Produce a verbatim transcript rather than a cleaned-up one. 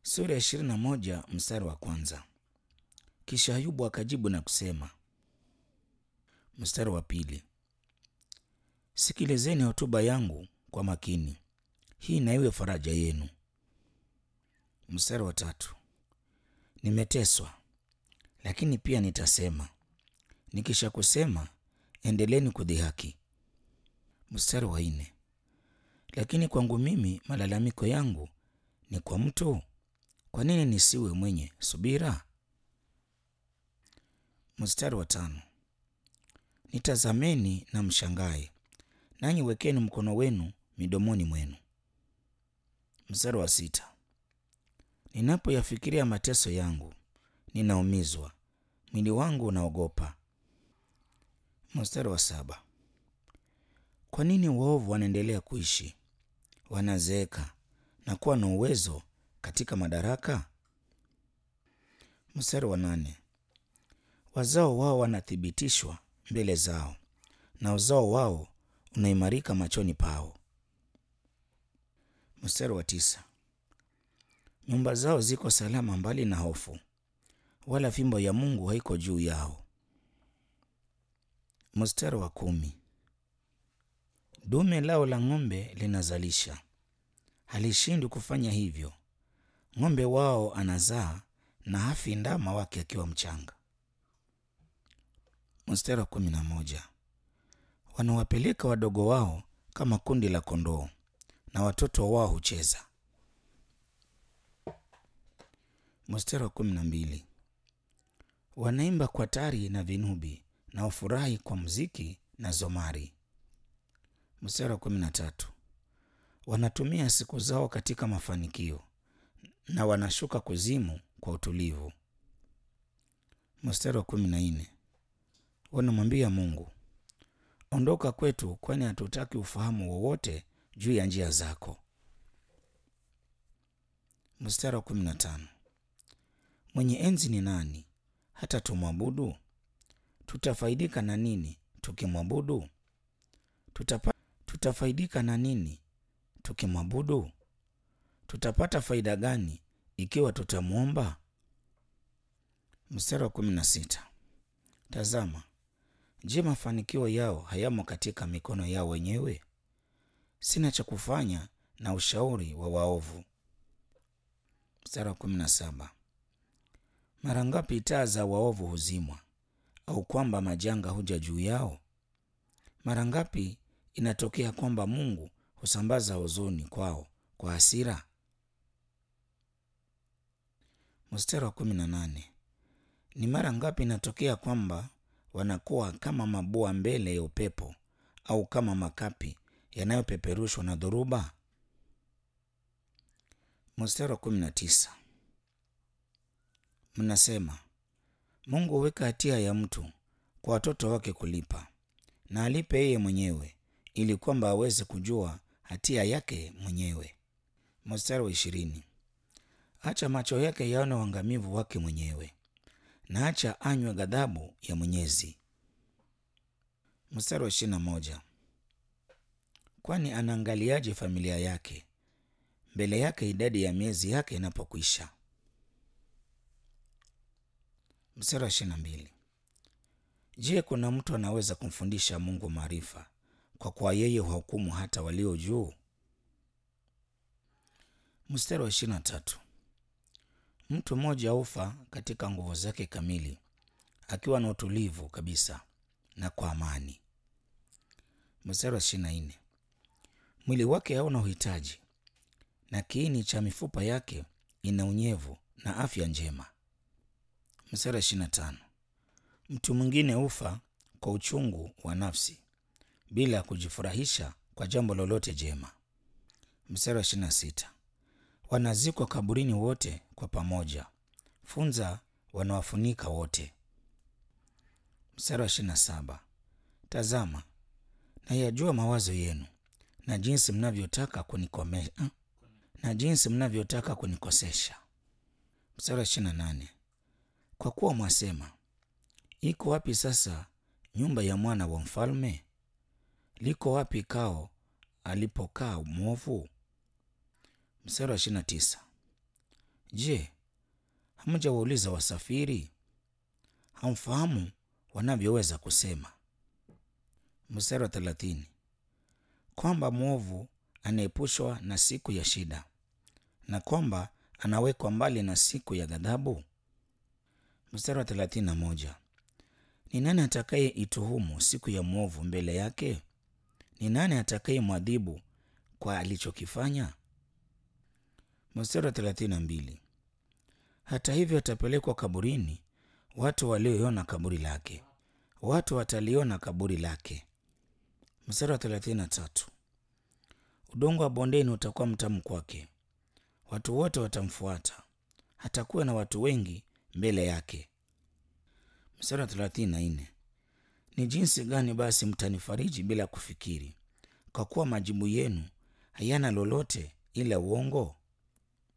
Sura ya ishirini na moja mstari wa kwanza. Kisha Ayubu akajibu na kusema. Mstari wa pili. Sikilizeni hotuba yangu kwa makini, hii na iwe faraja yenu. Mstari wa tatu. Nimeteswa, lakini pia nitasema, nikisha kusema, endeleni kudhihaki. Mstari wa nne. Lakini kwangu mimi malalamiko yangu ni kwa mtu, kwa nini nisiwe mwenye subira? Mstari wa tano. Nitazameni na mshangae, nanyi wekeni mkono wenu midomoni mwenu. Mstari wa sita. Ninapoyafikiria mateso yangu, ninaumizwa, mwili wangu unaogopa. Mstari wa saba. Kwa nini waovu wanaendelea kuishi, wanazeeka na kuwa na uwezo katika madaraka? Mstari wa nane. Wazao wao wanathibitishwa mbele zao, na uzao wao unaimarika machoni pao. Mstari wa tisa. Nyumba zao ziko salama mbali na hofu, wala fimbo ya Mungu haiko juu yao. Mstari wa kumi. Dume lao la ng'ombe linazalisha, halishindwi kufanya hivyo. Ng'ombe wao anazaa na hafi ndama wake akiwa mchanga. Mstari wa kumi na moja. Wanawapeleka wadogo wao kama kundi la kondoo, na watoto wao hucheza. Mstari wa kumi na mbili. Wanaimba kwa tari na vinubi, na wafurahi kwa muziki na zomari. Mstari wa kumi na tatu. Wanatumia siku zao katika mafanikio, na wanashuka kuzimu kwa utulivu. Mstari wa kumi na nne. Wanamwambia Mungu, ondoka kwetu, kwani hatutaki ufahamu wowote juu ya njia zako. Mstari wa kumi na tano. Mwenye enzi ni nani hata tumwabudu? Tutafaidika na nini tukimwabudu? Tutapa, tutafaidika na nini tukimwabudu? Tutapata faida gani ikiwa tutamwomba? Mstari wa kumi na sita. Tazama, je, mafanikio yao hayamo katika mikono yao wenyewe? Sina cha kufanya na ushauri wa waovu. Mstari wa kumi na saba. Mara ngapi taa za waovu huzimwa, au kwamba majanga huja juu yao? Mara ngapi inatokea kwamba Mungu husambaza huzuni kwao kwa hasira? Mstari wa kumi na nane. Ni mara ngapi inatokea kwamba wanakuwa kama mabua mbele ya upepo, au kama makapi yanayopeperushwa na dhoruba? Mstari wa kumi na tisa. Mnasema, Mungu huweka hatia ya mtu kwa watoto wake kulipa, na alipe yeye mwenyewe, ili kwamba aweze kujua hatia yake mwenyewe. Mstari wa ishirini. Acha macho yake yaone uangamivu wake mwenyewe, na acha anywe ghadhabu ya Mwenyezi. Mstari wa ishirini na moja. Kwani anaangaliaje familia yake, mbele yake idadi ya miezi yake inapokwisha? Mstari wa ishirini na mbili. Je, kuna mtu anaweza kumfundisha Mungu maarifa, kwa kuwa yeye huhukumu hata walio juu? Mstari wa ishirini na tatu. Mtu mmoja hufa katika nguvu zake kamili, akiwa na utulivu kabisa na kwa amani. Mstari wa ishirini na nne. Mwili wake hauna uhitaji, na kiini cha mifupa yake ina unyevu na afya njema. Mstari wa ishirini na tano. Mtu mwingine hufa kwa uchungu wa nafsi, bila kujifurahisha kwa jambo lolote jema. Mstari wa ishirini na sita. Wanazikwa kaburini wote kwa pamoja, funza wanawafunika wote. Mstari wa ishirini na saba. Tazama, nayajua mawazo yenu, na jinsi mnavyotaka kunikome, na jinsi mnavyotaka kunikosesha. Mstari wa ishirini na nane. Kwa kuwa mwasema, iko wapi sasa nyumba ya mwana wa mfalme? Liko wapi kao alipokaa mwovu? Mstari wa ishirini na tisa. Je, hamjawauliza wasafiri? Hamfahamu wanavyoweza kusema? Mstari wa thelathini, kwamba mwovu anaepushwa na siku ya shida, na kwamba anawekwa mbali na siku ya ghadhabu. Mstari wa thelathini na moja, ni nani atakaye ituhumu siku ya mwovu mbele yake? Ni nani atakaye mwadhibu kwa alichokifanya? Mstari wa thelathini na mbili, hata hivyo atapelekwa kaburini watu walioiona kaburi lake, watu wataliona kaburi lake. Mstari wa thelathini na tatu, udongo wa bondeni utakuwa mtamu kwake, watu wote watamfuata, hatakuwa na watu wengi mbele yake. Mstari wa thelathini na nne, ni jinsi gani basi mtanifariji bila kufikiri, kwa kuwa majibu yenu hayana lolote ila uongo?